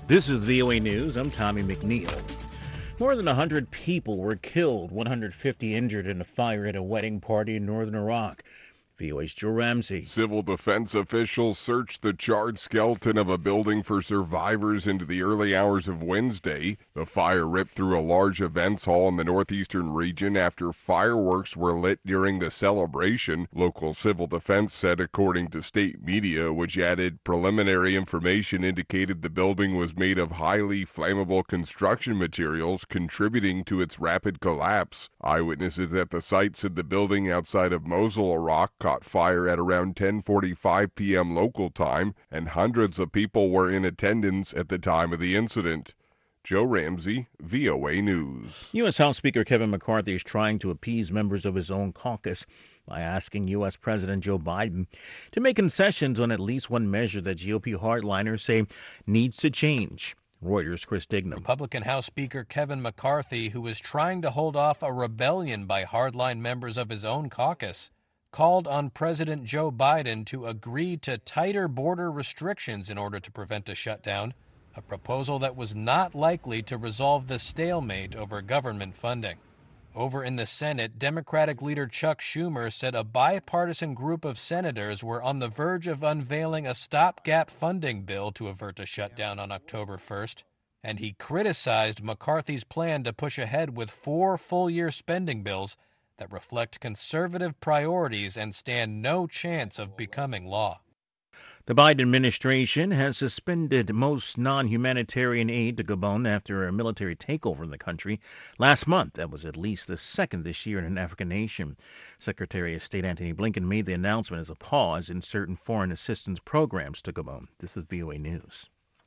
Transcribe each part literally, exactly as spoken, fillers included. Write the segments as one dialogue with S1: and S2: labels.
S1: This is V O A News. I'm Tommy McNeil. More than one hundred people were killed, one hundred fifty injured in a fire at a wedding party in northern Iraq. V O A's Joe Ramsey.
S2: Civil defense officials searched the charred skeleton of a building for survivors into the early hours of Wednesday. The fire ripped through a large events hall in the northeastern region after fireworks were lit during the celebration, local civil defense said, according to state media, which added preliminary information indicated the building was made of highly flammable construction materials, contributing to its rapid collapse. Eyewitnesses at the site said the building outside of Mosul, Iraq, caught fire at around ten forty-five p.m. local time, and hundreds of people were in attendance at the time of the incident. Joe Ramsey, V O A News.
S1: U S. House Speaker Kevin McCarthy is trying to appease members of his own caucus by asking U S. President Joe Biden to make concessions on at least one measure that G O P hardliners say needs to change. Reuters' Chris Dignam.
S3: Republican House Speaker Kevin McCarthy, who is trying to hold off a rebellion by hardline members of his own caucus, called on President Joe Biden to agree to tighter border restrictions in order to prevent a shutdown, a proposal that was not likely to resolve the stalemate over government funding. Over in the Senate, Democratic leader Chuck Schumer said a bipartisan group of senators were on the verge of unveiling a stopgap funding bill to avert a shutdown on October first, and he criticized McCarthy's plan to push ahead with four full-year spending bills that reflect conservative priorities and stand no chance of becoming law.
S1: The Biden administration has suspended most non-humanitarian aid to Gabon after a military takeover in the country last month. That was at least the second this year in an African nation. Secretary of State Antony Blinken made the announcement as a pause in certain foreign assistance programs to Gabon. This is V O A News.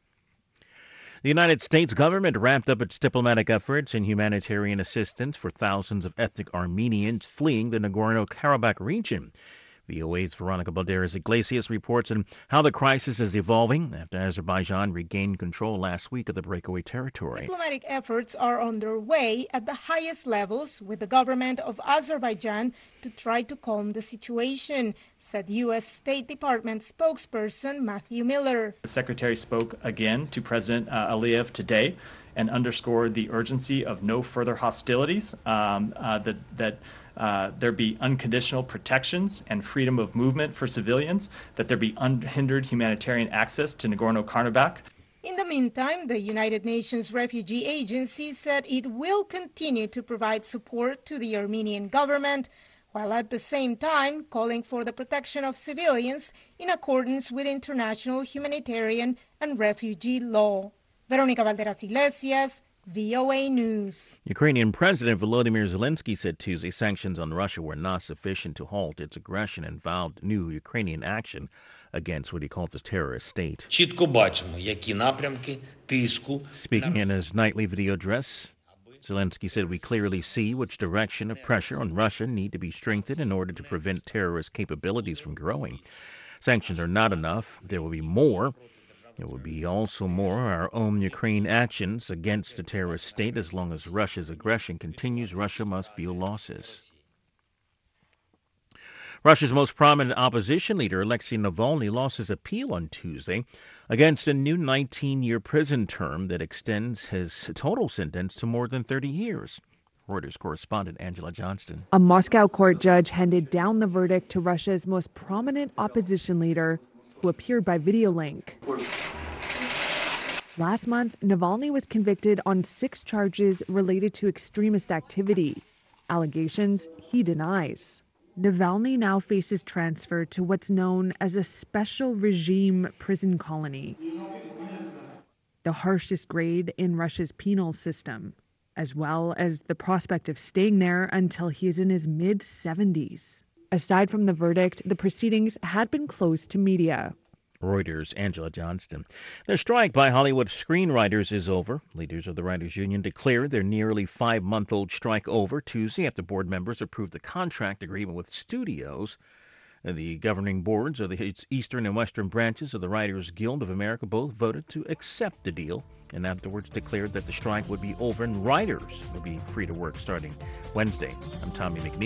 S1: The United States government ramped up its diplomatic efforts in humanitarian assistance for thousands of ethnic Armenians fleeing the Nagorno-Karabakh region. V O A's Veronica Balderas Iglesias reports on how the crisis is evolving after Azerbaijan regained control last week of the breakaway territory.
S4: Diplomatic efforts are underway at the highest levels with the government of Azerbaijan to try to calm the situation, said U S. State Department spokesperson Matthew Miller.
S5: The Secretary spoke again to President uh, Aliyev today and underscored the urgency of no further hostilities, um, uh, that, that uh, there be unconditional protections and freedom of movement for civilians, that there be unhindered humanitarian access to Nagorno-Karabakh.
S4: In the meantime, the United Nations Refugee Agency said it will continue to provide support to the Armenian government, while at the same time calling for the protection of civilians in accordance with international humanitarian and refugee law. Veronica Balderas Iglesias, V O A News.
S1: Ukrainian President Volodymyr Zelensky said Tuesday sanctions on Russia were not sufficient to halt its aggression and vowed new Ukrainian action against what he called the terrorist state. Speaking in his nightly video address, Zelensky said, "We clearly see which direction of pressure on Russia need to be strengthened in order to prevent terrorist capabilities from growing. Sanctions are not enough. There will be more. There will be also more our own Ukraine actions against the terrorist state. As long as Russia's aggression continues, Russia must feel losses." Russia's most prominent opposition leader, Alexei Navalny, lost his appeal on Tuesday against a new nineteen-year prison term that extends his total sentence to more than thirty years. Reuters correspondent Angela Johnston.
S6: A Moscow court judge handed down the verdict to Russia's most prominent opposition leader, who appeared by video link. Last month, Navalny was convicted on six charges related to extremist activity, allegations he denies. Navalny now faces transfer to what's known as a special regime prison colony, the harshest grade in Russia's penal system, as well as the prospect of staying there until he is in his mid-seventies. Aside from the verdict, the proceedings had been closed to media.
S1: Reuters' Angela Johnston. The strike by Hollywood screenwriters is over. Leaders of the Writers' Union declared their nearly five-month-old strike over Tuesday after board members approved the contract agreement with studios. The governing boards of the eastern and western branches of the Writers Guild of America both voted to accept the deal and afterwards declared that the strike would be over and writers would be free to work starting Wednesday. I'm Tommy McNeil.